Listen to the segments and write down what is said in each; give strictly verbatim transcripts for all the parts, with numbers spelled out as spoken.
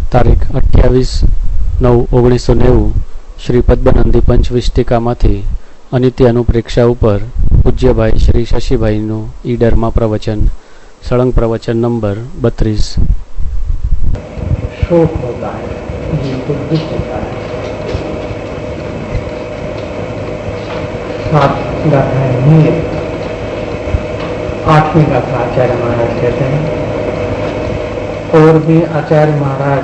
તારીખ અઠ્યાવીસ નવ ઓગણીસો નેવું શ્રી પદ્મનંદી પંચવિષ્ટિકામાંથી અનિત્ય અનુપ્રેક્ષા ઉપર પૂજ્યભાઈ શ્રી શશીભાઈનું ઈડરમાં પ્રવચન સળંગ પ્રવચન નંબર બત્રીસ. शोक होता है, जिनको दुख होता है. सात गाथा है नील, आठवीं गाथा आचार्य महाराज कहते हैं. और भी आचार्य महाराज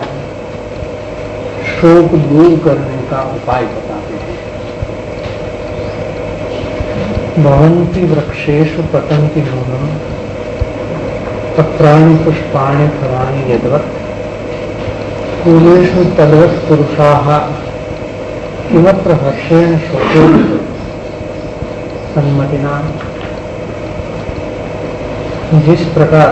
शोक दूर करने का उपाय बताते हैं. भवन्ति वृक्षेषु पतन्ति नूनम् पत्राणि पुष्पाणि फलानि यद्वत् कूलेषु तद्वत् पुरुषाः किमत्र हर्षेण शोकेन सन्मतिना. जिस प्रकार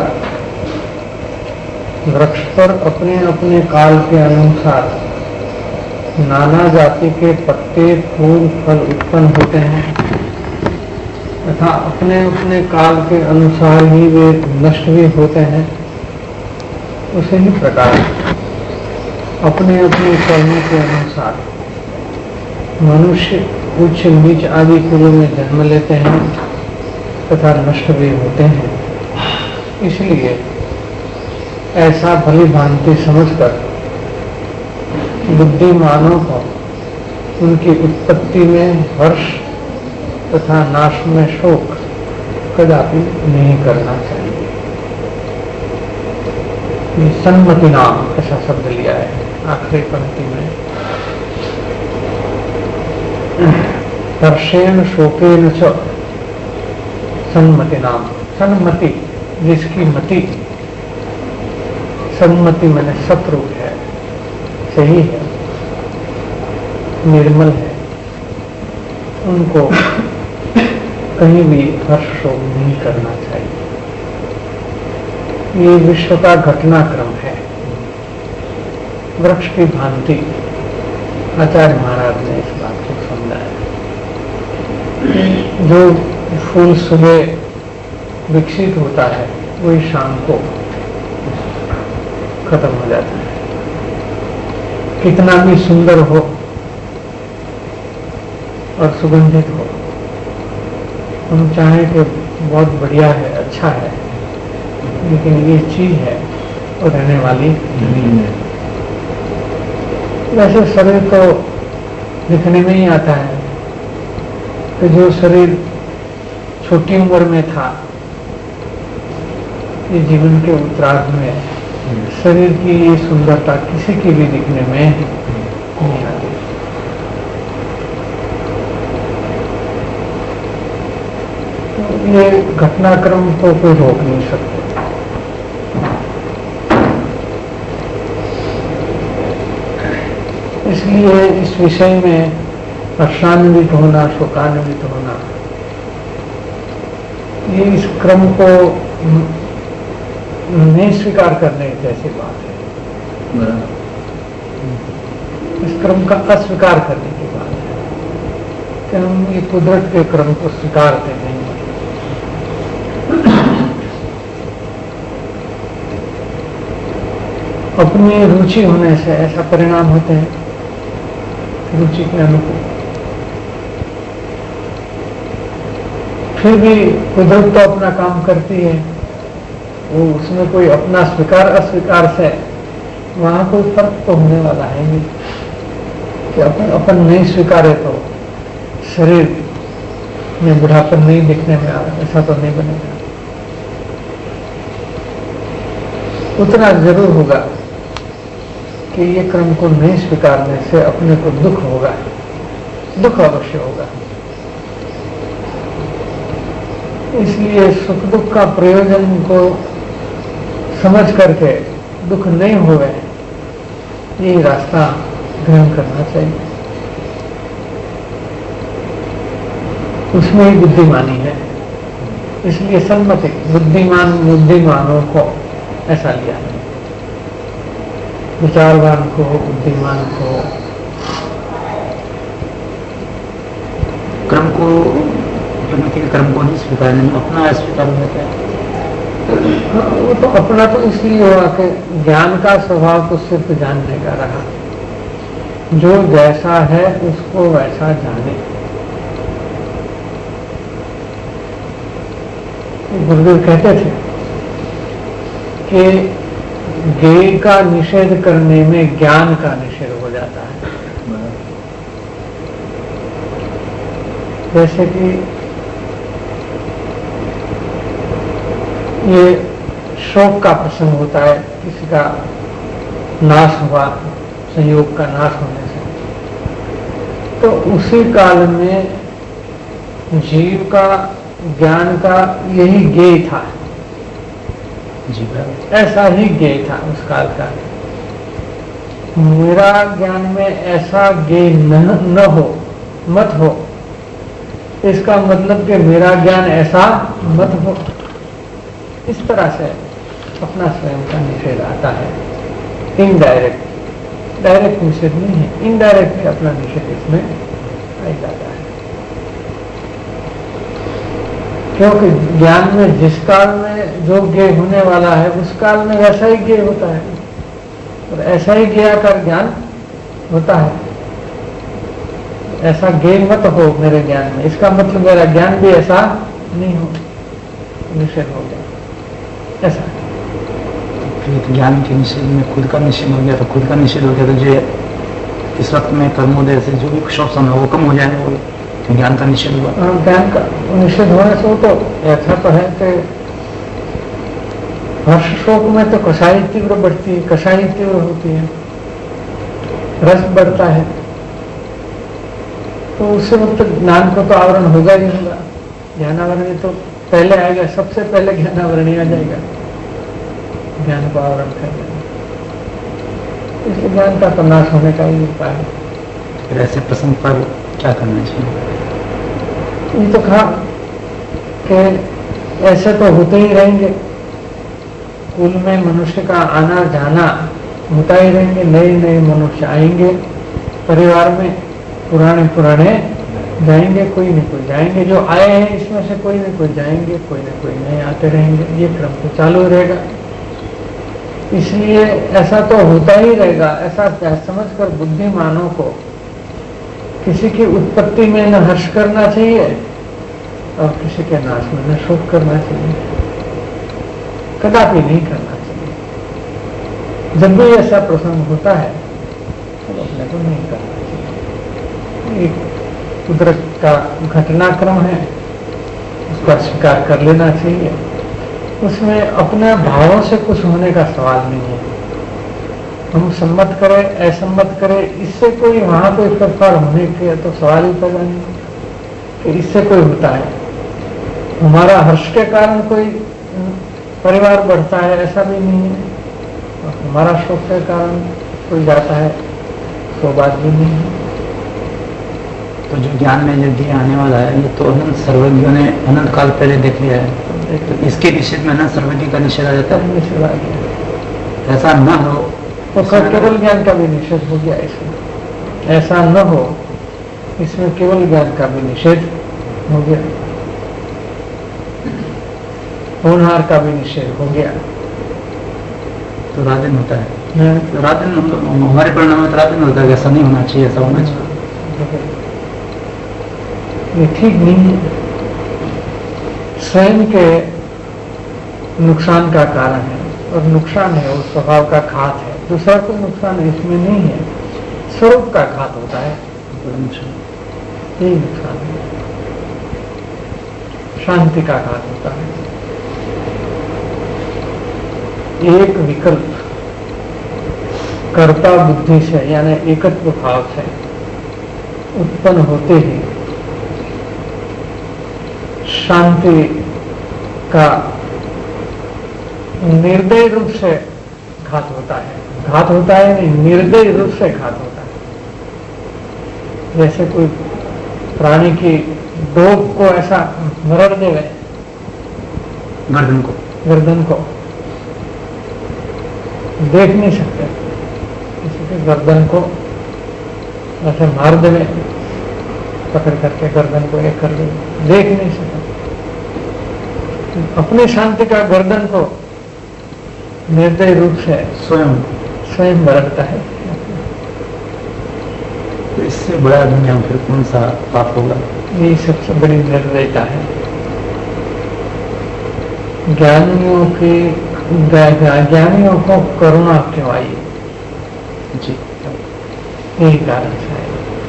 वृक्ष पर अपने अपने काल के अनुसार नाना जाति के पत्ते फूल फल उत्पन्न होते हैं तथा अपने अपने काल के अनुसार ही वे नष्ट भी होते हैं, उसी ही प्रकार अपने अपने कर्मों के अनुसार मनुष्य उच्च नीच आदि कुलों में जन्म लेते हैं तथा नष्ट भी होते हैं. इसलिए ऐसा भली भांति समझकर बुद्धिमानों को उनकी उत्पत्ति में हर्ष तथा नाश में शोक कदापि नहीं करना चाहिए. ये सन्मति नाम ऐसा शब्द लिया है आखिरी पंक्ति में. हर्षेण शोकेन च सन्मति नाम. सन्मति जिसकी मति, सन्मति मैंने शत्रु है, सही है, निर्मल है, उनको कहीं भी हर्ष शोक नहीं करना चाहिए. ये विश्व का घटनाक्रम है. वृक्ष की भांति आचार्य महाराज ने इस बात को समझाया. जो फूल सुबह विकसित होता है वही शाम को खत्म हो जाता है. कितना भी सुंदर हो और सुगंधित हो, हम चाहें कि बहुत बढ़िया है, अच्छा है, लेकिन ये चीज है और रहने वाली नहीं है. वैसे शरीर तो दिखने में ही आता है कि जो शरीर छोटी उम्र में था, ये जीवन के उत्तरार्ध में शरीर की ये सुंदरता किसी की भी दिखने में नहीं आती. ये घटनाक्रम को कोई रोक नहीं सकते. इसलिए इस विषय में हर्षान्वित होना, शोकान्वित होना, ये इस क्रम को नहीं स्वीकार करने जैसी बात है. इस क्रम का अस्वीकार करने की बात है कि हम ये कुदरत के क्रम को स्वीकारते नहीं. अपनी रुचि होने से ऐसा परिणाम होते हैं, रुचि के अनुकूल. फिर भी कुदरत तो अपना काम करती है, वो उसमें कोई अपना स्वीकार अस्वीकार से वहां कोई फर्क तो होने वाला है नहीं कि अपन अपन नहीं स्वीकारे तो शरीर में बुढ़ापन नहीं दिखने में आ रहा, ऐसा तो नहीं बनेगा. उतना जरूर होगा कि ये क्रम को नहीं स्वीकारने से अपने को दुख होगा, दुख अवश्य होगा. इसलिए सुख दुख का प्रयोजन को समझ करके दुख नहीं होवे, ये रास्ता ग्रहण करना चाहिए. उसमें ही बुद्धिमानी है. इसलिए सन्मति बुद्धिमान बुद्धिमानों को ऐसा लिया है. विचारवान को, बुद्धिमान को. क्रम को क्रम को नहीं स्वीकारने में अपना अस्वीकार होता है. वो तो अपना तो इसलिए हुआ कि ज्ञान का स्वभाव तो सिर्फ जानने का रहा, जो जैसा है उसको वैसा जाने। गुरुदेव कहते थे कि ज्ञेय का निषेध करने में ज्ञान का निषेध हो जाता है। जैसे कि ये शोक का प्रसंग होता है, किसी का नाश हुआ, संयोग का नाश होने से, तो उसी काल में जीव का ज्ञान का यही ज्ञेय था, जी ऐसा ही ज्ञेय था उस काल का। मेरा ज्ञान में ऐसा ज्ञेय न, न हो, मत हो, इसका मतलब कि मेरा ज्ञान ऐसा मत हो। इस तरह से अपना स्वयं का निषेध आता है, इनडायरेक्ट, डायरेक्ट निषेध नहीं है, इनडायरेक्ट अपना निषेध इसमें आ जाता है। क्योंकि ज्ञान में जिस काल में जो ज्ञेय होने वाला है उस काल में वैसा ही ज्ञेय होता है और ऐसा ही ज्ञेयाकार ज्ञान होता है। ऐसा ज्ञेय मत हो मेरे ज्ञान में, इसका मतलब मेरा ज्ञान भी ऐसा नहीं हो, निषेध हो गया ऐसा। फिर ज्ञान के निषेध में खुद का निषेध हो गया, तो खुद का निषेध हो गया तो जो इस वक्त में कर्मोदय से जो भी शोषण है वो कम हो जाएगा, वो तो ज्ञान का निषेध हुआ। ज्ञान का निषेध होने से तो ऐसा तो है कि हर्ष शोक में तो कषाय तीव्र बढ़ती है, कषाय तीव्र होती है, रस बढ़ता है, तो उससे मतलब ज्ञान को तो आवरण होगा ही होगा। ज्ञानावरण तो पहले आएगा, सबसे पहले ज्ञानावरण ही आ जाएगा, ज्ञान को आवरण कर देगा, इसलिए ज्ञान का तो नाश होने का ही उपाय है। फिर ऐसे प्रसंग पर क्या करना चाहिए? ये तो कहा कि ऐसे तो होते ही रहेंगे, कुल में मनुष्य का आना जाना होता ही रहेंगे, नए नए मनुष्य आएंगे, परिवार में पुराने पुराने जाएंगे, कोई न कोई जाएंगे, जो आए हैं इसमें से कोई न कोई जाएंगे, कोई न कोई नए आते रहेंगे, ये क्रम तो चालू रहेगा। इसलिए ऐसा तो होता ही रहेगा। ऐसा समझकर बुद्धिमानों को किसी की उत्पत्ति में न हर्ष करना चाहिए और किसी के नाश में न शोक करना चाहिए, कदापि नहीं करना चाहिए। जब भी ऐसा प्रसंग होता है तो अपने को नहीं करना चाहिए। एक कुदरत का घटनाक्रम है, उसका स्वीकार कर लेना चाहिए, उसमें अपने भावों से कुछ होने का सवाल नहीं है। हम सम्मत करें, असम्मत करें, इससे कोई वहां कोई फेरफार होने के तो सवाल ही पैदा नहीं कि इससे कोई होता है। हमारा हर्ष के कारण कोई परिवार बढ़ता है ऐसा भी नहीं है, और हमारा शोक के कारण कोई जाता है तो बात भी नहीं है। तो जो ज्ञान में यदि आने वाला है ये तो अनंत सर्वज्ञों ने अनंत काल पहले देख लिया है, तो इसके निषेध में अनंत सर्वज्ञ का निषेध आ जाता है। निषेध आ गया, ऐसा न हो तो केवल ज्ञान का भी निषेध हो गया इसमें। ऐसा न हो, इसमें केवल ज्ञान का भी निषेध हो गया, होनहार का भी निषेध हो गया। तो राजन होता है, तो राजन हमारे परिणाम में राजन होता है, ऐसा नहीं होना चाहिए, ऐसा होना चाहिए। ये ठीक नहीं है, स्वयं के नुकसान का कारण है, और नुकसान है वो स्वभाव का घात है। दूसरा कोई नुकसान इसमें नहीं है, स्वरूप का घात होता है, यही नुकसान है। शांति का घात होता है। एक विकल्प कर्ता बुद्धि से यानी एकत्व भाव से उत्पन्न होते ही शांति का निर्दयी रूप से घात होता है। घात होता है नहीं, निर्दयी रूप से घात होता है। जैसे कोई प्राणी की डोक को ऐसा मरड़ देवे, गर्दन को गर्दन को देख नहीं सकते, किसी के गर्दन को ऐसे मार देवे, पकड़ करके गर्दन को एक कर देवे, देख नहीं सकते। अपनी शांति का गर्दन को निर्दयी रूप से स्वयं स्वयं बरतता है। तो इससे बड़ा दुनिया में फिर कौन सा पाप होगा? यही सबसे बड़ी निर्दयता है। ज्ञानियों की ज्ञानियों को करुणा क्यों आई? जी, यही कारण है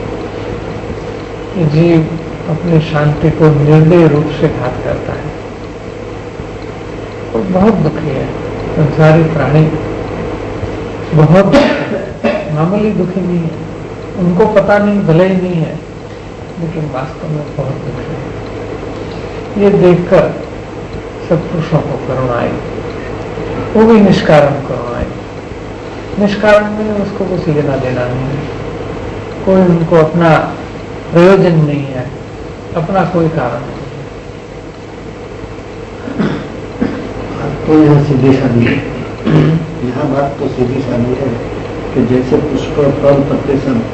कि जीव अपनी शांति को निर्दयी रूप से घात करता है और बहुत दुखी है। संसारी प्राणी बहुत मामूली दुखी नहीं है, उनको पता नहीं, भले ही नहीं है, लेकिन वास्तव में बहुत दुखी है। ये देखकर सब पुरुषों को करुणा आई, वो भी निष्कारण करुणा आई। निष्कारण में उसको कुछ लेना देना नहीं है, कोई उनको अपना प्रयोजन नहीं है, अपना कोई कारण नहीं है। तो यहाँ सीधी सादी है, यहाँ बात तो सीधी सादी है कि जैसे पुष्प फल पत्ते सब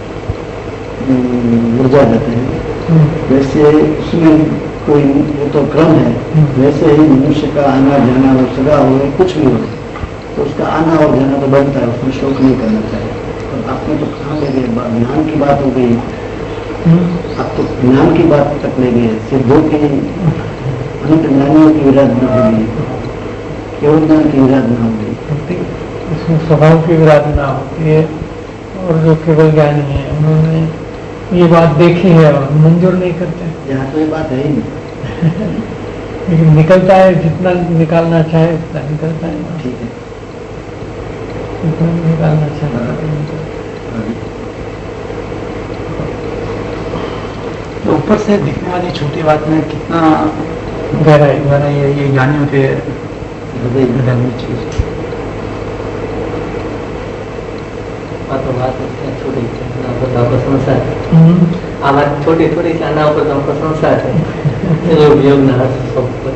मुरझा जाते हैं, वैसे उसमें कोई वो तो क्रम है, वैसे ही मनुष्य का आना जाना हो, सगा हो, कुछ भी हो, तो उसका आना और जाना तो बनता है, उसमें शोक नहीं करना चाहिए। और आपने तो कहाँ ले गए, ज्ञान की बात हो गई, आप तो ज्ञान की बात तक ले गए, सिद्धों की अनंत ज्ञानियों की विराधना हो गई, केवल ज्ञान की विराधना हो गई, उसमें स्वभाव की विराधना होती है। और जो केवल ज्ञानी है उन्होंने ये बात देखी है और मंजूर नहीं करते। यहाँ तो ये बात है ही नहीं, लेकिन निकलता है, जितना निकालना चाहे उतना निकलता है। ठीक है, जितना निकालना चाहे। तो ऊपर से दिखने वाली छोटी बात में कितना गहराई गहराई है, ये ज्ञानियों के हृदय में चीज। तो बात छोटी प्रशंसा है, आवाज छोटी थोड़ी आना ऊपर तो प्रशंसा है, योग योग ना सब।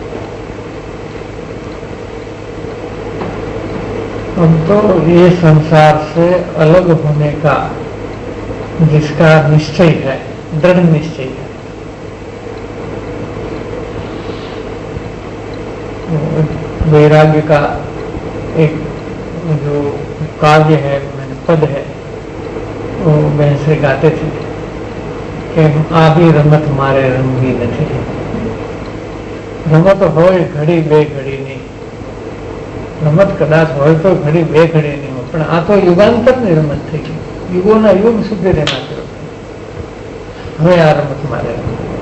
हम तो ये संसार से अलग होने का जिसका निश्चय है, दृढ़ निश्चय है, वैराग्य का एक जो काव्य है, पद है, वो वैसे गाते थे कि आदि रमत मारे रंगी नहीं, रमत हो घड़ी बे घड़ी नहीं, रमत कदाच हो तो घड़ी बे घड़ी नहीं हो, पण आ तो युगांतर ની રમત થઈ ગઈ, યુગોના યુગ સુધી રમાતી હતી, હવે આ રમત મારે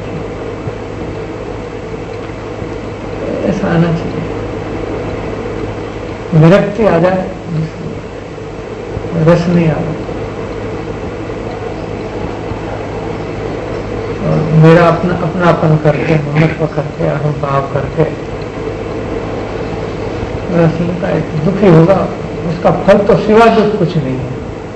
ऐसा आना चाहिए। विरक्ति आ जाए, रस नहीं आ रहा, और मेरा अपना अपनापन करके, ममत्व करके, अनुभव करके रस लेता है, दुखी होगा, उसका फल तो सिवा दुख कुछ नहीं है।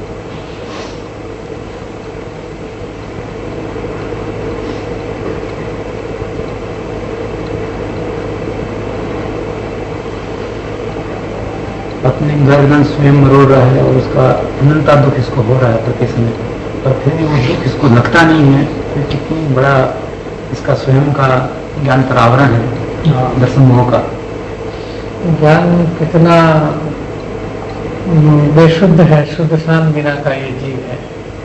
अपनी गर्दन स्वयं मरोड़ रहा है और उसका अनंता दुख इसको हो रहा है प्रति समय, पर फिर भी वो दुख इसको लगता नहीं है, फिर कितनी बड़ा इसका स्वयं का ज्ञान पर आवरण है, दर्शन मोह का ज्ञान कितना बेशुद्ध है, शुद्ध शान बिना का ये जीव है।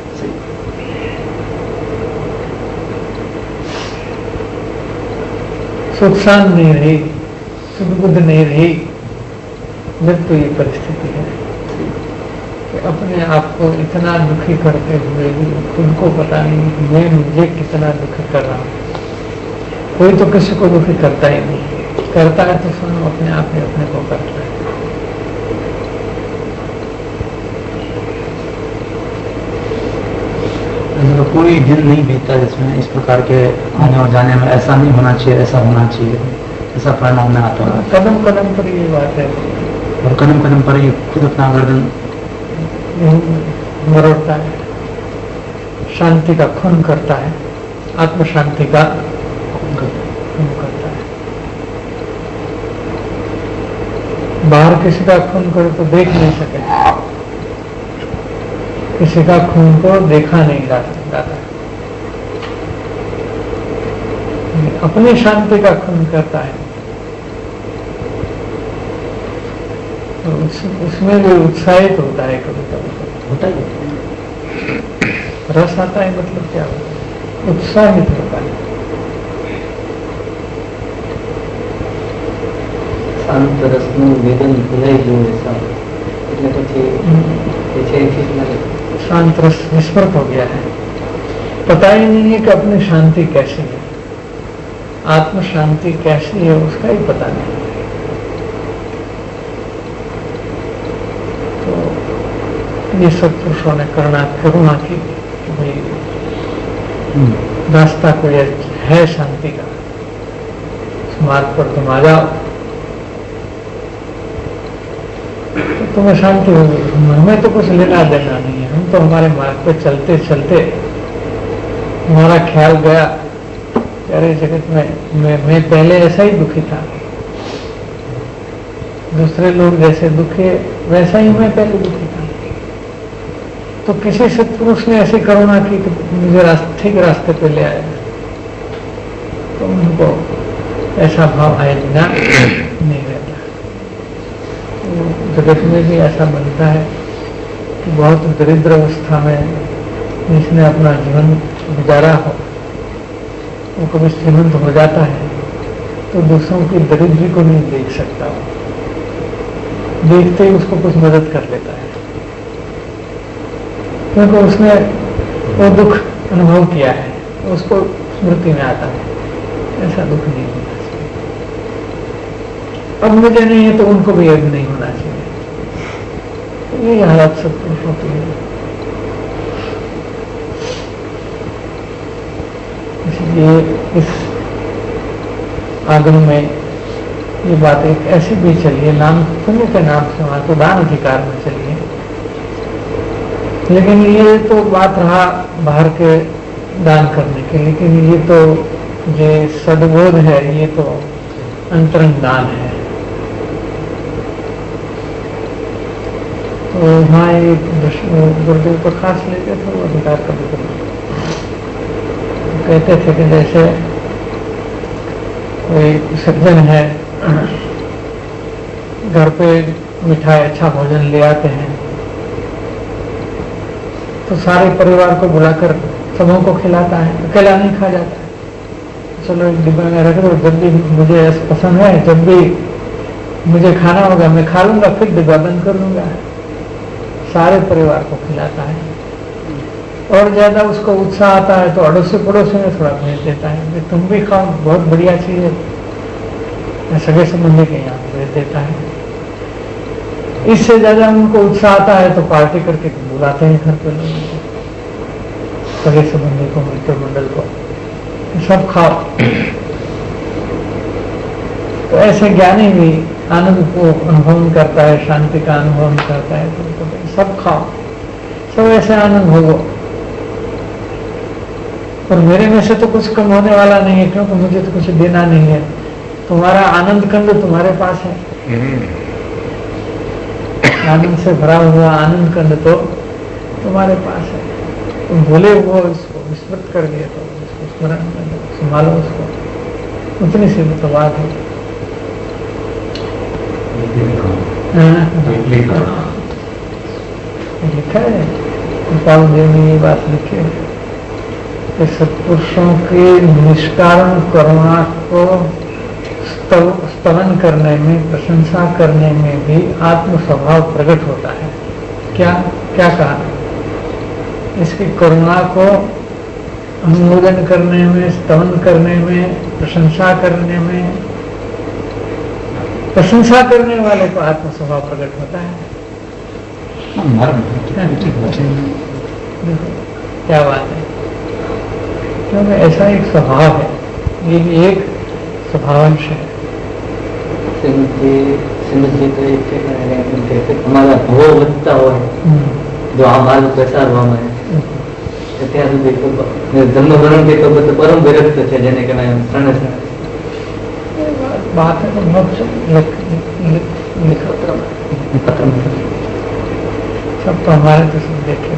सुख शान नहीं रही, शुद्ध बुद्ध नहीं रही, जब तो ये परिस्थिति है कि अपने आप को इतना दुखी करते हुए भी खुद को पता नहीं मैं मुझे कितना दुखी कर रहा हूँ। कोई तो किसी को दुखी करता ही नहीं, करता है तो स्वयं अपने आप ही अपने को करता है। तो कोई दिन नहीं बीतता जिसमें इस प्रकार के आने और जाने में ऐसा नहीं होना चाहिए, ऐसा होना चाहिए, ऐसा परिणाम में आता है। कदम कदम पर ये बात है, और कदम कदम पर ये खुद अपना गर्दन मरोड़ता है, शांति का खून करता है, आत्म शांति का खून करता है। बाहर किसी का खून करे तो देख नहीं सके, किसी का खून को देखा नहीं जाता, अपनी शांति का खून करता है, तो उस, उसमें भी उत्साहित होता है कभी कभी होता है रस आता है, मतलब क्या होता है, उत्साहित होता है। शांत रसનું વેદન ભૂલાઈ ગયું એસા એટલે પછી એ છે ચીજ મને शांत रस विस्मृत हो गया है, पता ही नहीं है कि अपनी शांति कैसी है, आत्म शांति कैसी है उसका ही पता नहीं। तो ये सब पुरुषों ने करुणा करुणा की कि भाई रास्ता कोई है शांति का, उस मार्ग पर तुम आ जाओ तो तुम्हें शांति होगी। हमें तो कुछ लेना देना नहीं है, हम तो हमारे मार्ग पे चलते चलते हमारा ख्याल गया अरे जगत में मैं, मैं पहले ऐसा ही दुखी था, दूसरे लोग जैसे दुखी वैसा ही मैं पहले दुखी था। तो किसी सत्पुरुष ने ऐसी करुणा की कि मुझे रास्ते ठीक रास्ते पे ले आया, तो उनको ऐसा भाव आए बिना नहीं रहता। तो जगत में भी ऐसा बनता है कि बहुत दरिद्र अवस्था में जिसने अपना जीवन गुजारा हो वो कभी श्रीमंत हो जाता है तो दूसरों की दरिद्री को नहीं देख सकता, देखते ही उसको कुछ मदद कर लेता है, क्योंकि उसने वो दुख अनुभव किया है, उसको स्मृति में आता है। ऐसा दुख नहीं होना चाहिए, अब मुझे नहीं है तो उनको भी अब नहीं होना चाहिए। ये हालत सत्पुरुषों की है। इसलिए इस आगम में ये बात एक ऐसी भी चली है, नाम पुण्य के नाम से वहां तो दान अधिकार में चली है, लेकिन ये तो बात रहा बाहर के दान करने के, लेकिन ये तो ये सद्बोध है, ये तो अंतरंग दान है। तो वहाँ एक गुरुदेव प्रकाश लेते थे वो अधिकार कभी कभी कहते थे कि जैसे कोई सज्जन है घर पे मिठाई अच्छा भोजन ले आते हैं तो सारे परिवार को बुलाकर सबों को खिलाता है, अकेला नहीं खा जाता है। चलो एक डिब्बे में रख दो, जब भी मुझे ऐसा पसंद है, जब भी मुझे खाना होगा मैं खा लूंगा, फिर डिब्बा बंद कर लूंगा। सारे परिवार को खिलाता है और ज्यादा उसको उत्साह आता है तो अड़ोसी पड़ोसी में थोड़ा भेज देता है कि तुम भी खाओ, बहुत बढ़िया चीज है, सगे संबंधी के यहाँ भेज देता है। इससे ज्यादा उनको उत्साह आता है तो पार्टी करके बुलाते हैं घर पे लोगों को, सगे संबंधी को, मित्र मंडल को, सब खाओ। तो ऐसे ज्ञानी भी आनंद को अनुभव करता है, शांति का अनुभव करता है, तो, तो सब खाओ, सब ऐसे आनंद भोगो। और मेरे में से तो कुछ कम होने वाला नहीं है, क्योंकि मुझे तो कुछ देना नहीं है। तुम्हारा आनंद कंद तुम्हारे पास है, आनंद से भरा हुआ आनंद कंद तो तुम्हारे पास है। तुम भूले वो इसको विस्मृत कर दिए तो इसको स्मरण में संभालो, उसको उतनी सी तो बात है। लिखा है गोपाल देव ने ये बात लिखी है कि सत्पुरुषों के निष्कारण करुणा को स्तवन करने में, प्रशंसा करने में भी आत्म स्वभाव प्रकट होता है। क्या क्या कहा? इसकी करुणा को अनुमोदन करने में, स्तवन करने में, प्रशंसा करने में, प्रशंसा करने वाले को आत्म स्वभाव प्रकट होता है। देखो क्या बात है, क्योंकि ऐसा एक स्वभाव है, ये भी एक स्वभावंश है। हमारा भाव વધતા હોય જો આ માર્ગ પ્રસારવામાં ત્યાં સુધી જન્મ મરણ કે તો પરમ વિરક્ત છે જેને કહેવાય શરણે શરણે बात है तो मोक्ष लिखा पत्र में सब तो हमारे तो सब देखे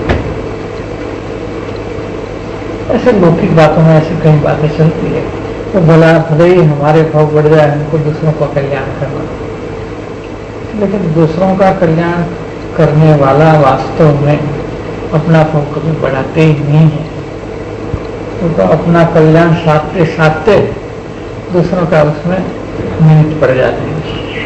ऐसे लौकिक बातों में ऐसी कई बातें चलती है तो भला भले ही हमारे भाव बढ़ जाए, हमको दूसरों का कल्याण करना, लेकिन दूसरों का कल्याण करने वाला वास्तव में अपना भाव कभी बढ़ाते ही नहीं है। वो तो अपना कल्याण साधते साधते दूसरों का उसमें निमित्त पड़ जाते हैं।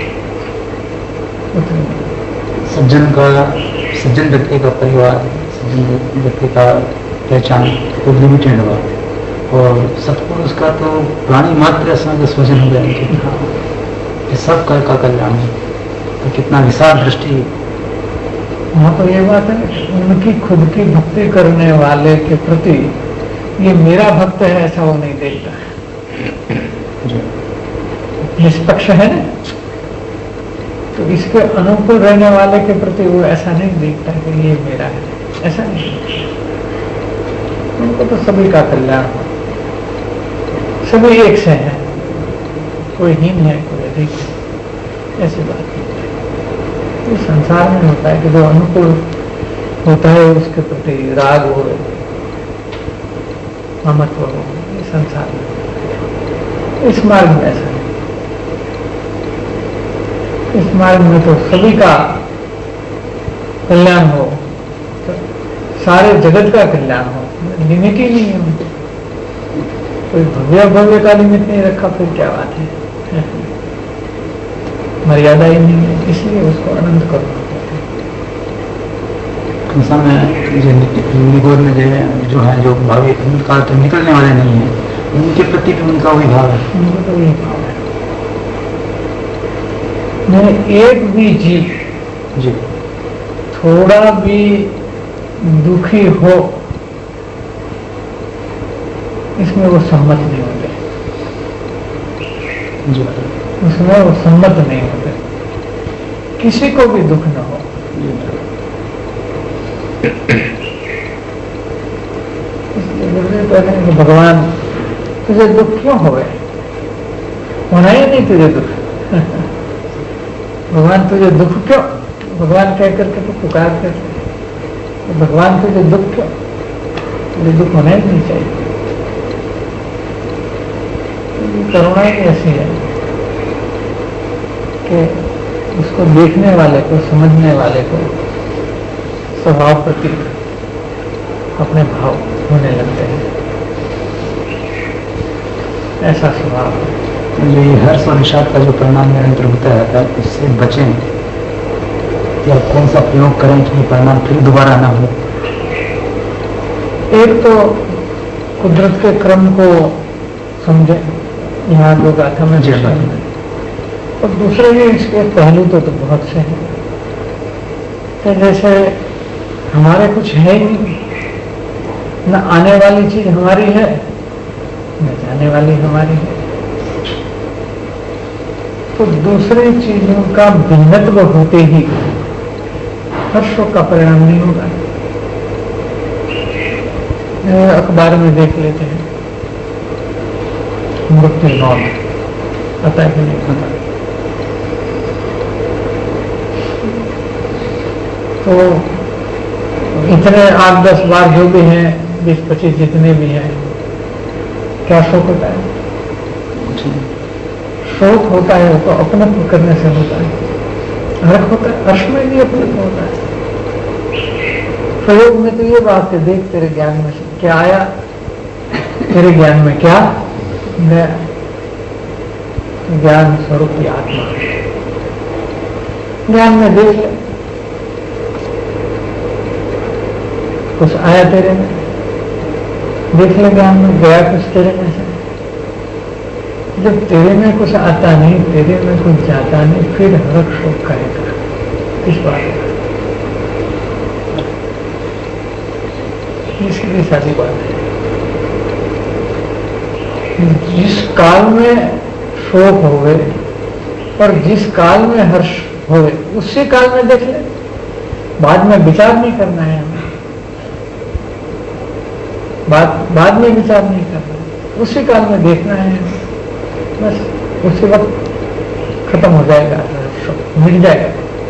सज्जन का सज्जन व्यक्ति का परिवार, सज्जन व्यक्ति का पहचान तो लिमिटेड हुआ, और सतपुरुष का तो प्राणी मात्र समझ स्वजन हो गया, सब कर का कल्याण है, तो कितना विशाल दृष्टि। वहाँ तो ये बात है, उनकी खुद की भक्ति करने वाले के प्रति ये मेरा भक्त है ऐसा वो नहीं देखता है, निष्पक्ष है ना, तो इसके अनुकूल रहने वाले के प्रति वो ऐसा नहीं देखता कि ये मेरा है, ऐसा नहीं। उनको तो सभी का कल्याण हो, सभी एक से है, कोई हीन है कोई अधिक है, ऐसी बात नहीं। इस संसार में होता है कि जो अनुकूल होता है उसके प्रति राग हो, ममत्व हो, ये संसार में। इस मार्ग में ऐसा है, इस मार्ग में तो सभी का कल्याण हो, तो सारे जगत का कल्याण हो, लिमिट ही नहीं है उनको, कोई भव्य भव्य का लिमिट नहीं रखा, फिर क्या बात है, मर्यादा ही नहीं है, इसलिए उसको अनंत करना पड़ता है। निगोर में जो है जो भावी काल तो निकलने वाले नहीं है, उनके प्रति भी उनका वही भाव है, उनका तो वही भाव है। नहीं, एक भी जीव जी थोड़ा भी दुखी हो इसमें वो सम्मत नहीं होते, जी उसमें वो सम्मत नहीं होते, किसी को भी दुख न हो। इसलिए गुरुदेव कहते हैं कि भगवान तुझे दुख क्यों हो गए, होना ही नहीं तुझे दुख भगवान तुझे दुख क्यों, भगवान कह करके तो पुकारते थे, तो भगवान तुझे दुख क्यों, तुझे दुख होना ही नहीं चाहिए। करुणा ही ऐसी है कि उसको देखने वाले को, समझने वाले को स्वभाव प्रति अपने भाव होने लगते हैं, ऐसा स्वभाव है। जो ये हर्ष और विषाद का जो परिणाम निरंतर होता रहता है, उससे बचें या कौन सा प्रयोग करें कि परिणाम फिर दोबारा ना हो। एक तो कुदरत के क्रम को समझे, यहाँ जो गाथा में जी बात, और दूसरे भी इसके पहलू तो, तो बहुत से हैं, तो जैसे हमारे कुछ है ही नहीं, न आने वाली चीज हमारी है न जाने वाली हमारी है, तो दूसरी चीजों का भिन्नत्व होते ही हर्षों का परिणाम नहीं होगा। अखबार में देख लेते हैं मृत्यु मौत, पता है कि नहीं पता, तो इतने आठ दस बार जो भी हैं, बीस पच्चीस जितने भी हैं, क्या शोक होता है? शोक होता है तो अपनत्व करने से होता है, हर्ष होता है, हर्ष में भी अपनत्व होता है। प्रयोग में तो ये बात है, देख तेरे ज्ञान में क्या आया, तेरे ज्ञान में क्या गया, ज्ञान स्वरूप की आत्मा, ज्ञान में देख ले कुछ आया तेरे में, देख ले ज्ञान में गया कुछ तेरे में से। जब तेरे में कुछ आता नहीं, तेरे में कुछ जाता नहीं, फिर हर्ष शोक करेगा, किस बात है? इसकी भी सारी बात है। जिस काल में शोक हो गए और जिस काल में हर्ष हो गए, उसी काल में देख ले, बाद में विचार नहीं करना है हमें, बाद बाद में विचार नहीं करना, उसी काल में देखना है, बस उसी वक्त खत्म हो जाएगा, मिट जाएगा,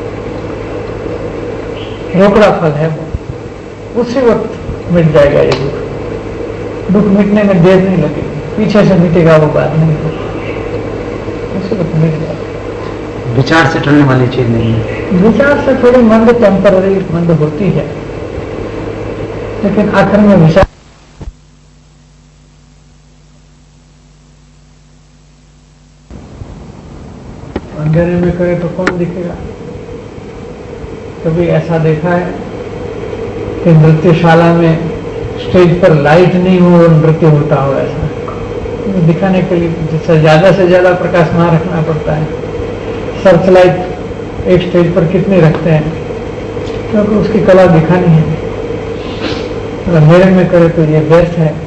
रोकड़ा फल है वो, उसी वक्त मिट जाएगा ये दुख, दुख मिटने में देर नहीं लगेगी। पीछे से मिटेगा वो बात नहीं होती, उसे तो मिट जाएगा। विचार से टलने वाली चीज नहीं है। विचार से थोड़ी मंद टेम्पररी मंद होती है, लेकिन आखिर में विचार अंधेरे में करे तो कौन दिखेगा। कभी ऐसा देखा है कि नृत्यशाला में स्टेज पर लाइट नहीं हो और नृत्य होता हो, ऐसा दिखाने के लिए जिससे ज्यादा से ज्यादा प्रकाश वहां रखना पड़ता है। सर्च लाइट एक स्टेज पर कितने रखते हैं, क्योंकि उसकी कला दिखानी है। अगर अंधेरे में करे तो ये व्यर्थ है,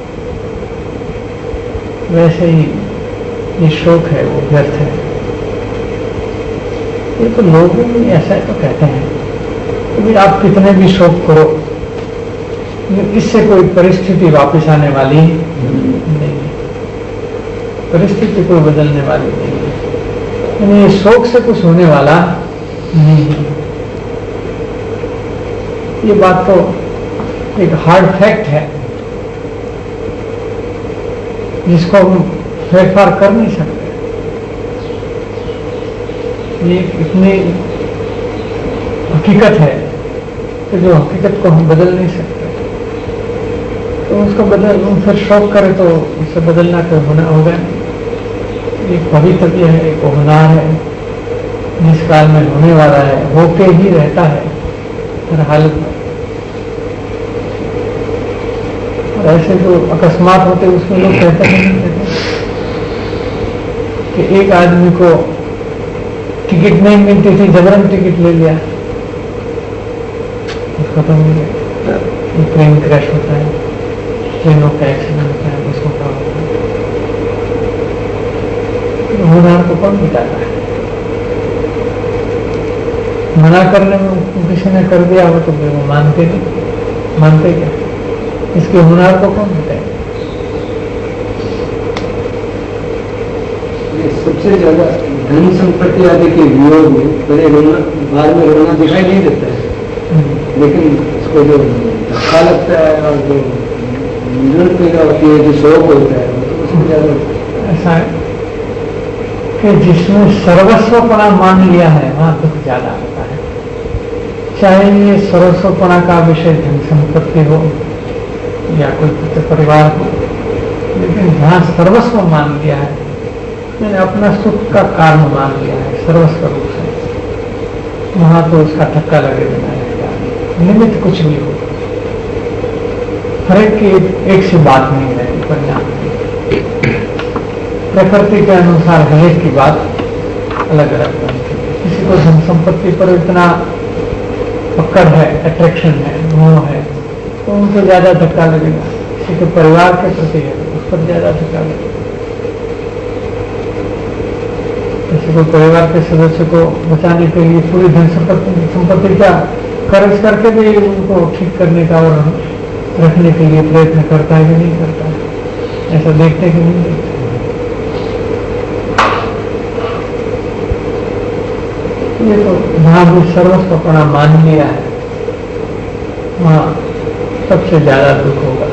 वैसे ही ये शोक है वो व्यर्थ है। ये तो लोग भी ऐसा तो कहते हैं कि आप कितने भी शोक करो, इससे कोई परिस्थिति वापस आने वाली नहीं है, परिस्थिति कोई बदलने वाली नहीं है, यानी ये शोक से कुछ होने वाला नहीं है। ये बात तो एक हार्ड फैक्ट है जिसको हम फेरफार कर नहीं सकते। ये इतनी हकीकत है कि जो हकीकत को हम बदल नहीं सकते, तो उसको बदल फिर शौक करे तो उसे बदलना तो होना होगा। एक भवितव्य है, एक होनार है, जिस काल में होने वाला है होके ही रहता है हर हालत में। और ऐसे जो अकस्मात होते उसमें लोग कहते हैं कि एक आदमी को टिकट नहीं मिलती थी, जबरन टिकट ले लिया, खत्म हो गया। ट्रेन क्रैश होता है, ट्रेनों का एक्सीडेंट होता है, उसको क्या होता है, होनार को कौन मिटाता है। मना करने में किसी ने कर दिया हो तो वो मानते नहीं, मानते क्या, इसके होनार को कौन मिटाएगा। सबसे ज्यादा धन संपत्ति आदि के वियोग में बड़े रोना, बाद में रोना दिखाई नहीं देता है, लेकिन उसको जो धक्का लगता है और जो मिलन पैदा होती है, जो शौक होता है, तो उसमें ज्यादा ऐसा है कि जिसमें सर्वस्वपना मान लिया है वहां दुख ज्यादा होता है। चाहे ये सर्वस्वपना का विषय धन संपत्ति हो या कोई पुत्र परिवार हो, लेकिन जहां सर्वस्व मान लिया है, मैंने अपना सुख का कारण मान लिया है सर्वस्व रूप से, वहां तो उसका धक्का लगे बिना रहेगा, निमित्त कुछ भी हो। हर एक की एक सी बात नहीं है परिणाम, प्रकृति के अनुसार हर एक की बात अलग अलग बनती है। किसी को धन संपत्ति पर इतना पकड़ है, अट्रैक्शन है, मोह है, तो उनको ज्यादा धक्का लगेगा। किसी के परिवार के प्रति है उस पर ज्यादा धक्का लगेगा। किसी को परिवार के सदस्य को बचाने के लिए पूरी धन संपत्ति संपत्ति का खर्च करके भी उनको ठीक करने का और रखने के लिए प्रयत्न करता है कि नहीं करता है, ऐसा देखते कि नहीं देखते। ये तो जहां भी सर्वस्वपना मान लिया है वहां सबसे ज्यादा दुख होगा।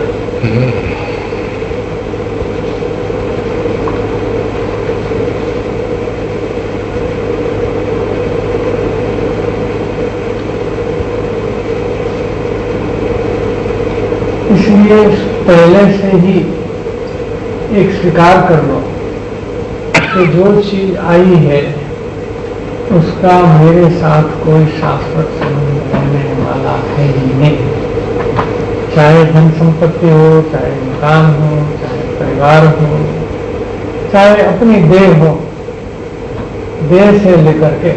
इसलिए पहले से ही एक स्वीकार कर लो कि जो चीज आई है उसका मेरे साथ कोई शाश्वत संबंध रहने वाला है ही नहीं। चाहे धन संपत्ति हो, चाहे मकान हो, चाहे परिवार हो, चाहे अपनी देह हो, देह से लेकर के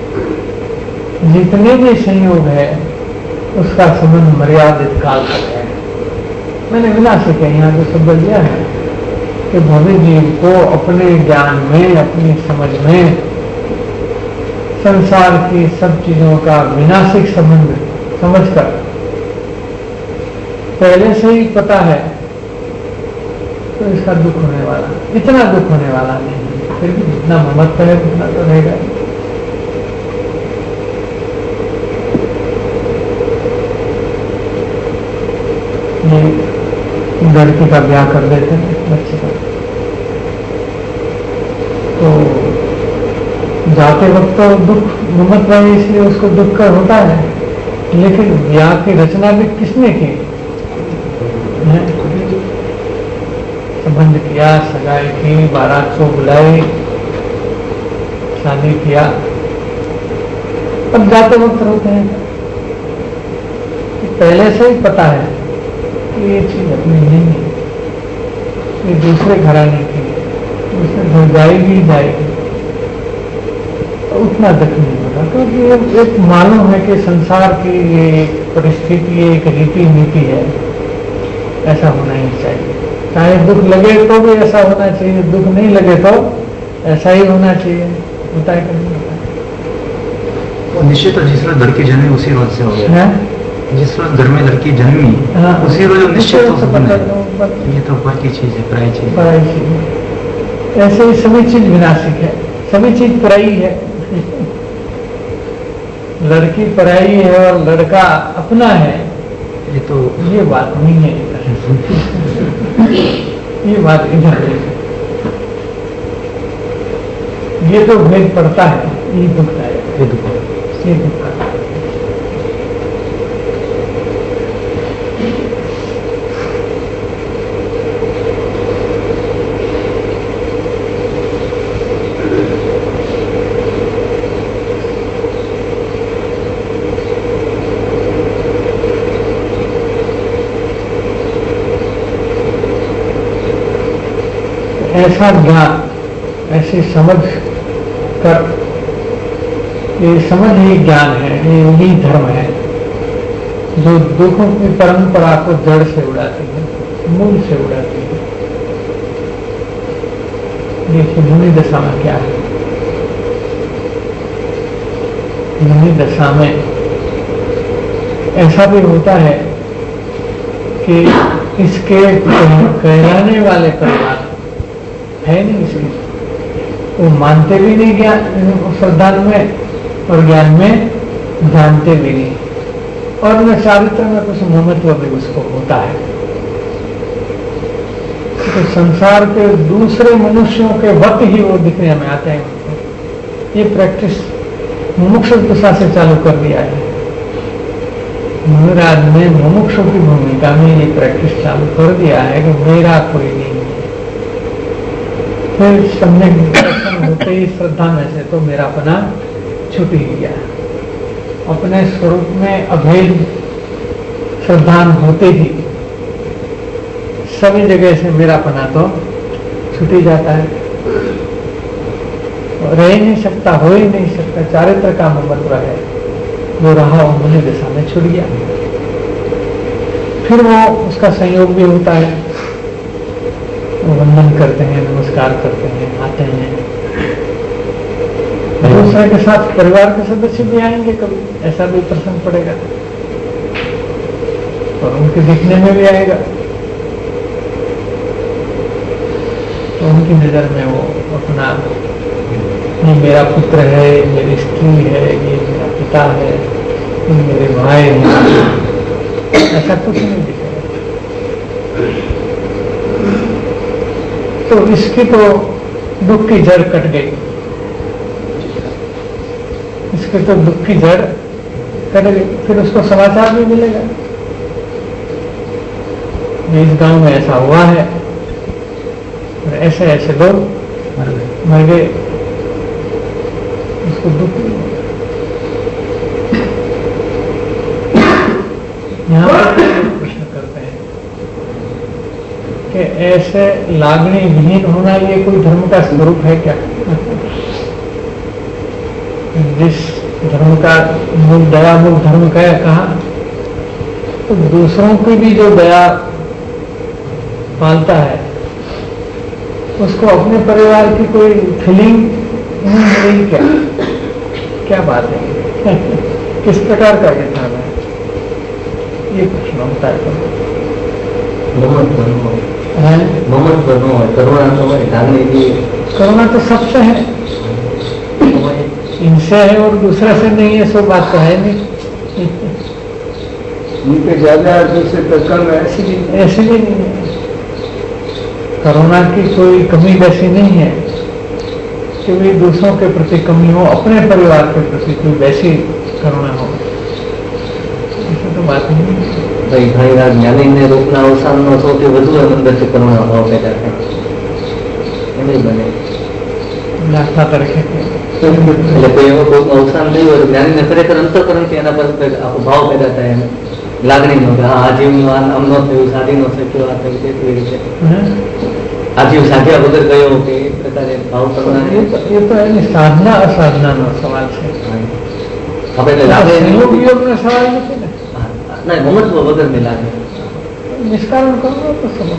जितने भी संयोग है उसका संबंध मर्यादित काल तक है। मैंने विनाशिक है यहाँ जो शब्द लिया है कि भव्य जीव को अपने ज्ञान में, अपनी समझ में संसार की सब चीजों का विनाशिक संबंध समझकर पहले से ही पता है तो इसका दुख होने वाला, इतना दुख होने वाला नहीं। फिर भी जितना ममत्व है उतना तो रहेगा। ये लड़की का ब्याह कर देते हैं, बच्चे का। तो जाते वक्त तो दुख ममत भाई इसलिए उसको दुख का होता है, लेकिन ब्याह की रचना भी किसने की? संबंध किया, सगाई की, बारात को बुलाई, शादी किया। अब जाते वक्त रोते हैं, पहले से ही पता है कि ये चीज अपनी नहीं है, ये दूसरे घराने की, उसमें जाएगी जाएगी, उतना दुख नहीं होता, क्योंकि ये एक मालूम है कि संसार की ये एक परिस्थिति, एक रीति नीति है, ऐसा होना ही चाहिए। चाहे दुख लगे तो भी ऐसा होना चाहिए, दुख नहीं लगे तो ऐसा ही होना चाहिए। होता है कि नहीं होता है? वो निश्चित तो जिस रोज लड़की जन्मी उसी रोज से हो गया, जिस रोज घर में लड़की जन्मी हाँ, उसी रोज निश्चित तो पता। ये तो ऊपर की चीज है, पराई चीज पराई चीज। ऐसे ही सभी चीज विनाशिक है, सभी चीज पराई है। लड़की पराई है और लड़का अपना है, ये तो ये बात नहीं है इधर। ये बात इधर है, ये तो भेद पड़ता है, ये दुखदायक है, ये दुखदायक। ऐसा ज्ञान, ऐसी समझ कर, ये समझ ही ज्ञान है, ये यही धर्म है जो दुखों की परंपरा को जड़ से उड़ाती है, मूल से उड़ाती है। देखिए मुनि दशा में क्या है। मुनि दशा में ऐसा भी होता है कि इसके कहलाने वाले परिवार है नहीं, इसलिए वो मानते भी नहीं ज्ञान, श्रद्धा में और ज्ञान में जानते भी नहीं, और न चारित्र में कुछ महत्व भी उसको होता है। तो संसार के दूसरे मनुष्यों के वक्त ही वो दिखने में आते हैं उनको। ये प्रैक्टिस मुमुक्षु दशा से चालू कर दिया है। महाराज ने मुमुक्षु की भूमिका में ये प्रैक्टिस चालू कर दिया है कि मेरा कोई नहीं है। फिर सम्यक दर्शन होते ही श्रद्धा में से तो मेरा अपना छूट ही गया। अपने स्वरूप में अभेद श्रद्धान होते ही सभी जगह से मेरा अपना तो छूट ही जाता है, रह ही नहीं सकता, हो ही नहीं सकता। चारित्र का महत्व है, वो रहा वो मुनि दशा में छूट गया। फिर वो उसका संयोग भी होता है, वंदन करते हैं, नमस्कार करते हैं, आते हैं। दूसरे के साथ परिवार के सदस्य भी आएंगे, कभी ऐसा भी प्रसंग पड़ेगा और उनके दिखने में भी आएगा, तो उनकी नजर में वो अपना, ये मेरा पुत्र है, मेरी स्त्री है, ये मेरा पिता है, ये मेरे भाई हैं, ऐसा कुछ नहीं दिखेगा। तो इसकी तो दुख की जड़ कट गई, इसके तो दुख की जड़ कट गई। फिर उसको समाचार भी मिलेगा, इस गांव में ऐसा हुआ है और ऐसे ऐसे लोग मर गए, उसको दुख। यहाँ पर प्रश्न करते हैं कि ऐसे लागणी विहीन होना ये कोई धर्म का स्वरूप है क्या? जिस धर्म का मूल दया मूल धर्म का है कहा, तो दूसरों की भी जो दया पालता है उसको अपने परिवार की कोई फीलिंग नहीं मिलेगी क्या? क्या बात है? किस प्रकार का ये धर्म है? ये प्रश्न होता है। करुणा तो सबसे है, इनसे है और दूसरा से नहीं है, सो बात तो है नहीं। उनके ज्यादा दूसरे कम ऐसी भी ऐसी भी नहीं है। करुणा की कोई कमी वैसी नहीं है कि भी दूसरों के प्रति कमी हो, अपने परिवार के प्रति कोई वैसी करुणा हो, ऐसी तो बात नहीं है। भाई भाई राज ज्ञानी ने रूपना अवसान नो सौથી વધુ અંદર થી કરુણા ભાવ પેદા થાય એમ બને દાખલા તરીકે એટલે કોઈ એવો કોઈ અવસાન નહીં હોય જ્ઞાની ને ખરેખર અંતઃકરણ થી એના પર આખો ભાવ પેદા થાય એમ લાગણી નો કે હા આ જીવનું આમ ન થયું, સાધી ન શક્યો, આ થયું તે કેવી રીતે આ જીવ સાધ્યા વગર ગયો કે એ પ્રકારે ભાવ કરુણા ये तो है साधना असाधना नो सवाल है। આપણે લાગે संयोग योग નો सवाल નથી ને, ના મમત્વ વગર ની લાગે निष्कारण करो तो समझ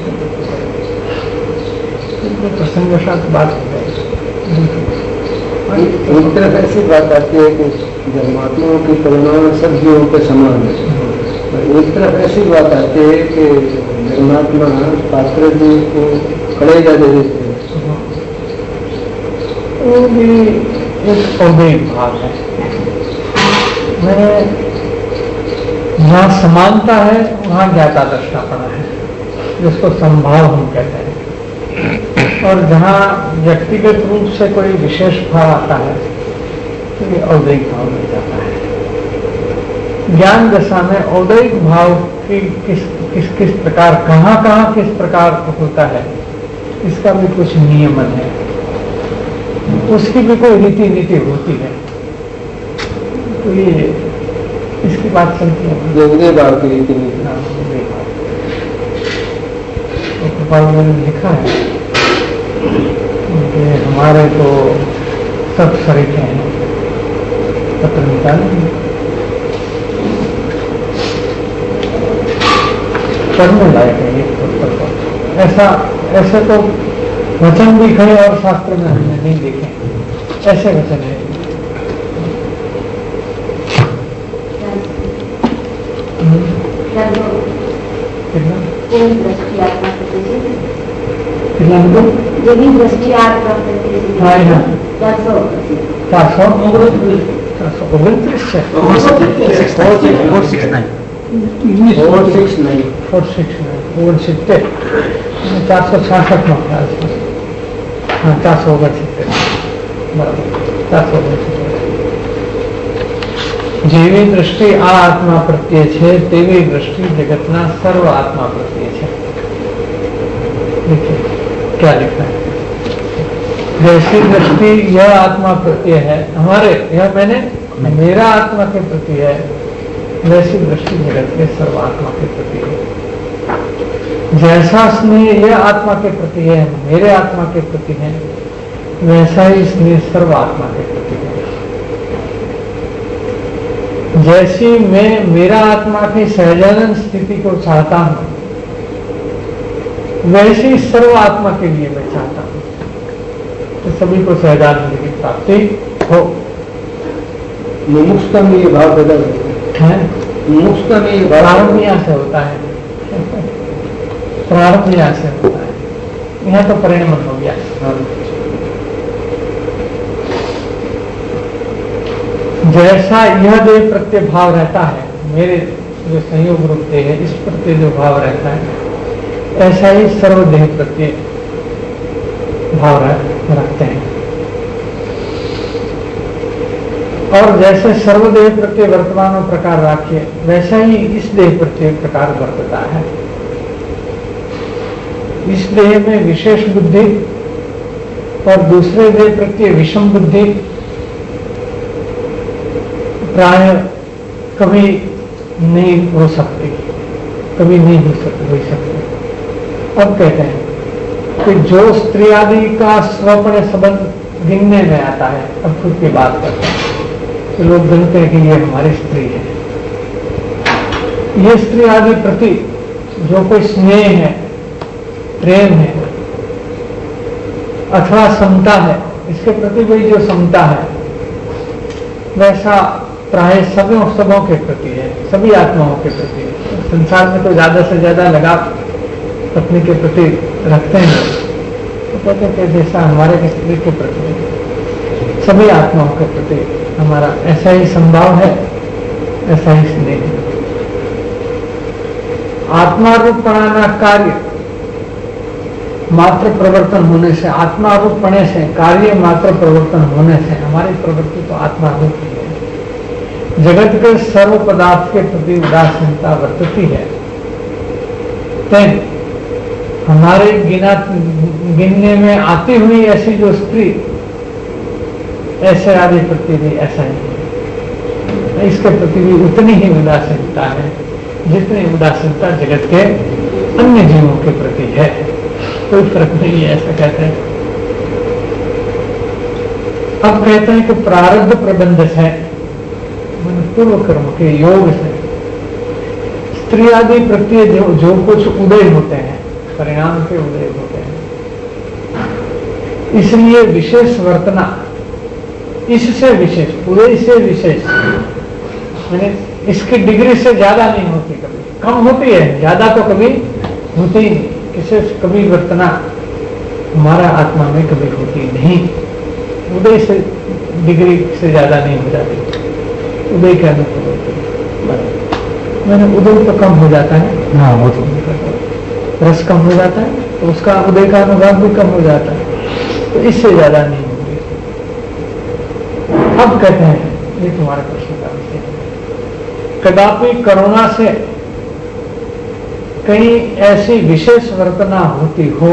प्रसंगवशात बात हो जाएगी। एक तरफ ऐसी बात आती है कि धर्मात्माओं की करुणा सब जीवों के समान है, एक तरफ ऐसी बात आती है कि धर्मात्मा पात्र जी को कलेजा दे देते हैं। वो भी एक औद्योगिक भाव है। मैं जहाँ समानता है वहाँ ज्ञाता दृष्टापना है, जिसको संभाव हम कहते हैं, और जहाँ व्यक्तिगत रूप से कोई विशेष भाव आता है तो ये औद्योगिक भाव मिल जाता है। ज्ञान दशा में औद्योगिक भाव की किस किस किस प्रकार कहाँ कहाँ किस प्रकार होता है इसका भी कुछ नियमन है, उसकी भी कोई रीति नीति होती है। तो ये इसकी बात चलती है उदय भाव की रीति नीति। तो कृपाल ने लिखा है कि हमारे तो सब शरीके हैं, पत्र निकालेंगे पढ़ने लायक है एक पुस्तक को। ऐसा ऐसे तो वचन भी कई और शास्त्र में हमने नहीं देखे, ऐसे वचन है। कितना कितना हाँ हाँ चार सौ चार सौ ओगनतीस है four six nine four six nine ओगन सित्तेर चार सौ छियासठ में ख्याल से हाँ चार सौ ओगन सित्तेर बराबर चार सौ ओगन सित्तेर। જેવી દ્રષ્ટિ આ આત્મા પ્રત્યે છે તેવી દ્રષ્ટિ જગતના સર્વ આત્મા પ્રત્યે છે। देखिए क्या लिखा है, जैसी दृष्टि यह आत्मा प्रत्ये है हमारे, यह मैंने मेरा आत्मा के प्रति है, वैसी दृष्टि जगत के सर्व आत्मा के प्रति है। जैसा स्नेह यह आत्मा के प्रति है मेरे आत्मा के प्रति है, वैसा ही स्नेह सर्व आत्मा के प्रति है। जैसी मैं मेरा आत्मा की सहजानंद स्थिति को चाहता हूं, वैसी सर्व आत्मा के लिए मैं चाहता हूं तो सभी को सहजानंद की प्राप्ति हो। मुमुक्षुता में ये भाव पैदा होता है, मुमुक्षुता में ये भाव प्रारंभ यहाँ से होता है, प्रारंभ यहाँ से होता है, यहाँ तो परिणमन हो गया। जैसा यह देह प्रत्यय भाव रहता है, मेरे जो संयोग रूप देह है इस प्रत्यय जो भाव रहता है, ऐसा ही सर्वदेह प्रत्यय भाव रखते हैं। और जैसे सर्वदेह प्रत्यय वर्तमान प्रकार राख्य, वैसा ही इस देह प्रत्यय प्रकार वर्तता है। इस देह में विशेष बुद्धि और दूसरे देह प्रत्यय विषम बुद्धि प्राय कभी नहीं हो सकती, कभी नहीं हो सकती हो सकती अब कहते हैं कि जो स्त्री आदि का स्वप्न संबंध गिनने में आता है, अब खुद की बात करते हैं तो लोग गिनते हैं कि ये हमारी स्त्री है। ये स्त्री आदि प्रति जो कोई स्नेह है, प्रेम है अथवा समता है, इसके प्रति कोई जो समता है वैसा प्राय सभी सबों के प्रति है, सभी आत्माओं के प्रति है। संसार में तो ज्यादा से ज्यादा लगाव पत्नी के प्रति रखते हैं तो कहते हैं जैसा हमारे स्त्री के प्रति सभी आत्माओं के प्रति हमारा ऐसा ही संभाव है, ऐसा ही स्नेह है। आत्मा रूपणाना कार्य मात्र प्रवर्तन होने से, आत्मा रूप पड़ने से, कार्य मात्र प्रवर्तन होने से हमारी प्रवृत्ति तो आत्मा रूप ही है। जगत के सर्व पदार्थ के प्रति उदासीनता वर्तती है। तेन हमारे गिना गिनने में आती हुई ऐसी जो स्त्री, ऐसे आदि प्रति भी ऐसा ही है, इसके प्रति भी उतनी ही उदासीनता है जितनी उदासीनता जगत के अन्य जीवों के प्रति है। कोई फर्क नहीं है, ऐसा कहते हैं। अब कहते हैं कि प्रारब्ध प्रबंध से, पूर्व कर्म के योग से स्त्री आदि प्रति जो, जो कुछ उदय होते हैं, परिणाम के उदय होते हैं, इसलिए विशेष वर्तना, इससे विशेष, उदय से विशेष, मैंने इसकी डिग्री से ज्यादा नहीं होती, कभी कम होती है, ज्यादा तो कभी होती नहीं। किसे कभी वर्तना हमारा आत्मा में कभी होती नहीं। उदय से डिग्री से ज्यादा नहीं हो जाती, उदय के अनुकूल होती है। मैंने उदय तो कम हो जाता है, हाँ वो तो रस कम हो जाता है, तो उसका उदय का अनुभव भी कम हो जाता है, तो इससे ज्यादा नहीं होगी। अब कहते हैं, ये तुम्हारे प्रश्न का विषय है, कदापि करुणा से कहीं ऐसी विशेष वर्तना होती हो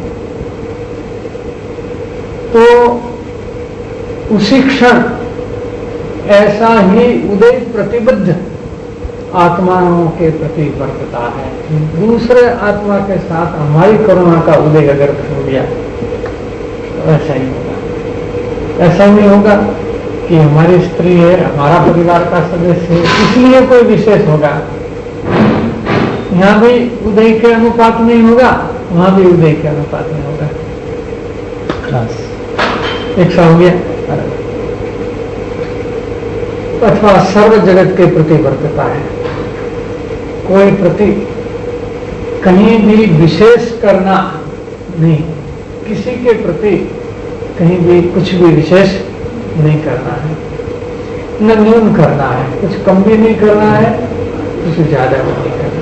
तो उसी क्षण ऐसा ही उदय प्रतिबद्ध आत्माओं के प्रति वर्तता है। दूसरे आत्मा के साथ हमारी करुणा का उदय अगर हो गया तो ऐसा ही होगा। ऐसा नहीं होगा कि हमारी स्त्री है, हमारा परिवार का सदस्य है, इसलिए कोई विशेष होगा। यहाँ भी उदय के अनुपात नहीं होगा, वहां भी उदय के अनुपात नहीं होगा। बस एक सा हो गया। अथवा सर्व जगत के प्रति वर्तता है, कोई प्रति कहीं भी विशेष करना नहीं, किसी के प्रति कहीं भी कुछ भी विशेष नहीं करना है, न न्यून करना है, कुछ कम भी नहीं करना है, कुछ ज्यादा भी नहीं करना है।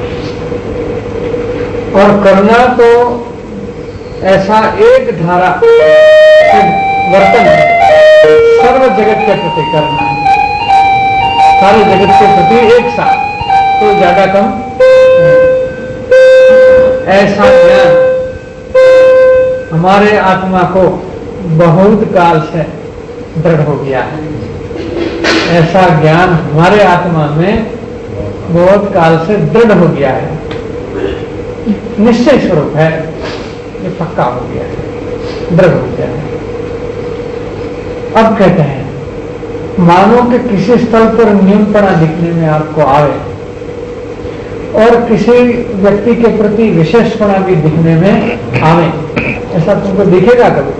और करना तो ऐसा एक धारा वर्तन है, सर्व जगत के प्रति करना है, सारे जगत के प्रति एक साथ, तो ज्यादा कम ऐसा ज्ञान हमारे आत्मा को बहुत काल से दृढ़ हो गया है। ऐसा ज्ञान हमारे आत्मा में बहुत काल से दृढ़ हो गया है, निश्चय स्वरूप है, ये पक्का हो गया है, दृढ़ हो गया है। अब कहते हैं, मानो कि किसी स्थल पर न्यूनपना दिखने में आपको आवे और किसी व्यक्ति के प्रति विशेषपना भी दिखने में आवे, ऐसा तुमको दिखेगा कभी।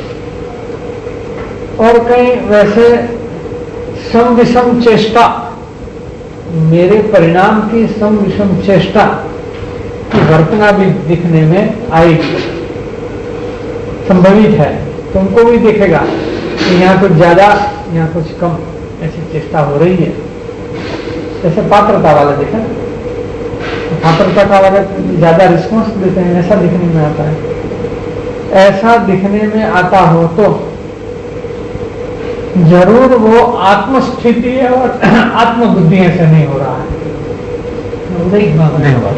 और कहीं वैसे सम विषम चेष्टा, मेरे परिणाम की सम विषम चेष्टा की वर्तना भी दिखने में आएगी, संभवित है। तुमको भी दिखेगा कि यहाँ कुछ ज्यादा, यहाँ कुछ कम, ऐसी चेष्टा हो रही है। जैसे पात्रता वाला देखा, पात्रता वाले ज्यादा रिस्पॉन्स देते हैं, ऐसा दिखने में आता है। ऐसा दिखने में आता हो तो जरूर वो आत्मस्थिति और आत्मबुद्धि से नहीं हो रहा है, नहीं हो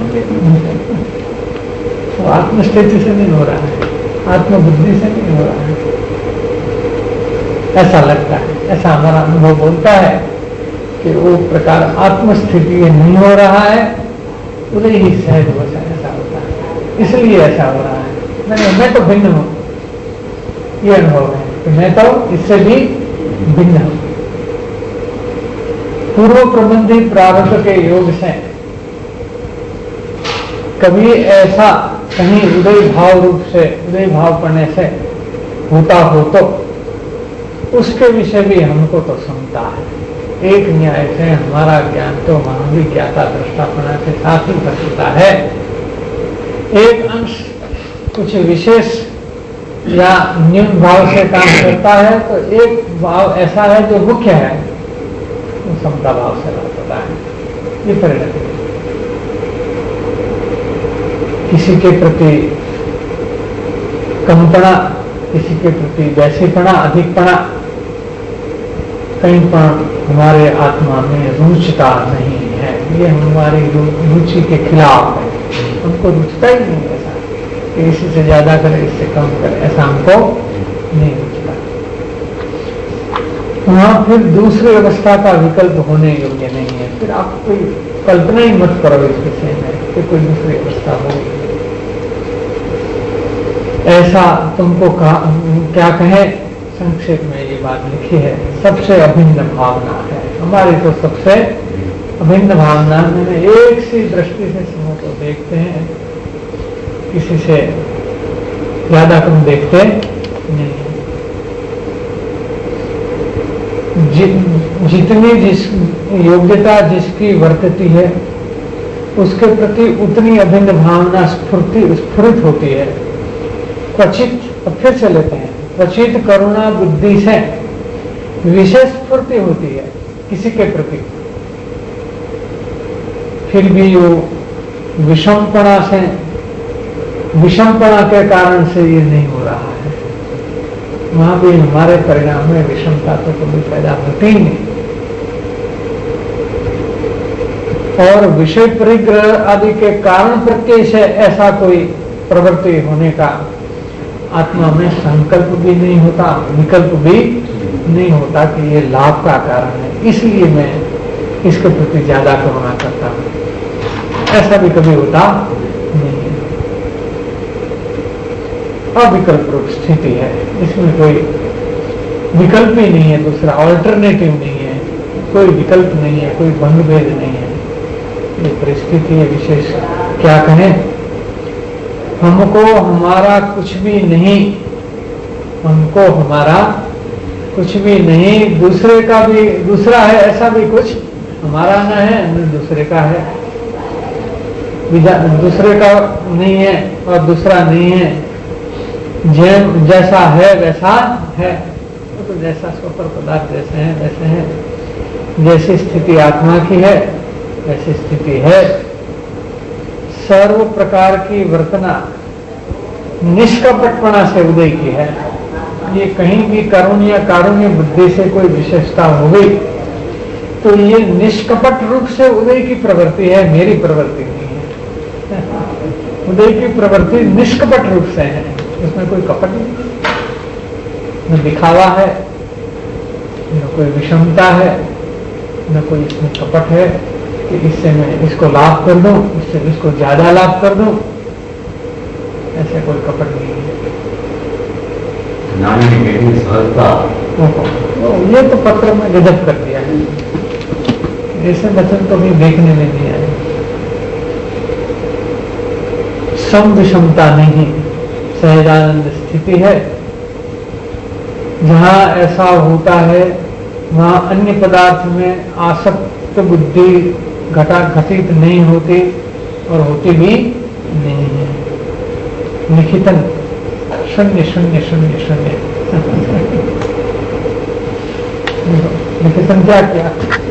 वो आत्मस्थिति से नहीं हो रहा है, आत्मबुद्धि से नहीं हो रहा है, ऐसा लगता है। ऐसा हमारा अनुभव बोलता है कि वो प्रकार आत्मस्थिति नहीं हो रहा है, उदय ही सहज हो जाए, ऐसा होता है, इसलिए ऐसा हो रहा है। नहीं, मैं तो भिन्न हूं, ये अनुभव है कि मैं तो इससे भी भिन्न हूं। पूर्व प्रबंधी प्रारब्ध के योग से कभी ऐसा कहीं उदय भाव रूप से, उदय भाव पड़ने से होता हो तो उसके विषय भी हमको तो समझता है। एक न्याय से हमारा ज्ञान तो महाविज्ञाता दृष्टापना के साथ ही बचता है। एक अंश कुछ विशेष या न्यून भाव से काम करता है तो एक भाव ऐसा है जो मुख्य है, वो समता भाव से होता है। ये परिणति है। किसी के प्रति कमपना, किसी के प्रति वैसीपना, अधिकपना, कहीं पर हमारे आत्मा में रुचिता नहीं है। ये हमारी रुचि के खिलाफ है। हमको रुचता ही नहीं ऐसा कि इसी से ज्यादा करे, इससे कम करे, ऐसा हमको नहीं रुचता। वहां फिर दूसरी अवस्था का विकल्प होने योग्य नहीं है। फिर आप कोई कल्पना ही मत करो इस विषय में कि कोई दूसरी अवस्था होगी। ऐसा तुमको क्या कहे, संक्षेप में ये बात लिखी है, सबसे अभिन्न भावना है हमारी। तो सबसे अभिन्न भावना में एक सी दृष्टि से समूह को देखते हैं, किसी से ज्यादा कम देखते नहीं। जि, जितनी जिस योग्यता जिसकी वर्तती है उसके प्रति उतनी अभिन्न भावना स्फूर्ति स्फुरित होती है। क्वचित, अब फिर से लेते हैं, क्वचित करुणा बुद्धि से विशेष स्फूर्ति होती है किसी के प्रति। फिर भी वो विषमपना से, विषमपना के कारण से ये नहीं हो रहा है। वहां भी हमारे परिणाम में विषमता तो कभी पैदा होती ही नहीं। और विषय परिग्रह आदि के कारण प्रत्यय से ऐसा कोई प्रवृत्ति होने का आत्मा में संकल्प भी नहीं होता, विकल्प भी नहीं होता कि ये लाभ का कारण है, इसलिए मैं इसके प्रति ज्यादा करुणा करता हूं। ऐसा भी कभी होता नहीं है। अविकल्प रूप स्थिति है, इसमें कोई विकल्प ही नहीं है, दूसरा ऑल्टरनेटिव नहीं है, कोई विकल्प नहीं है, कोई भंग भेद नहीं है। ये परिस्थिति है विशेष। क्या कहें, हमको हमारा कुछ भी नहीं, हमको हमारा कुछ भी नहीं, दूसरे का भी दूसरा है, ऐसा भी कुछ हमारा न है न दूसरे का है। दूसरे का नहीं है और दूसरा नहीं है, जैसा है वैसा है। तो जैसा स्वपर पदार्थ जैसे हैं वैसे हैं। जैसी स्थिति आत्मा की है वैसी स्थिति है। सर्व प्रकार की वर्तना निष्कपटपना से उदय की है। ये कहीं भी कारुण्य कारुण्य बुद्धि से कोई विशेषता हो गई तो ये निष्कपट रूप से उदय की प्रवृत्ति है, मेरी प्रवृत्ति नहीं है। उदय की प्रवृत्ति निष्कपट रूप से है, उसमें कोई कपट नहीं, न दिखावा है, न कोई विषमता है, न कोई इसमें कपट है कि इससे मैं इसको लाभ कर दूं, इससे इसको ज्यादा लाभ कर दूं, ऐसे कोई कपट नहीं है। ये तो पत्र में गजब कर दिया है, ऐसे वचन तो भी देखने में नहीं आए। सम विषमता नहीं, सहजानंद स्थिति है। जहां ऐसा होता है वहां अन्य पदार्थ में आसक्त बुद्धि घटा घटित नहीं होती और होती भी नहीं है। निखितन शून्य शून्य शून्य शून्य। निखितन क्या किया?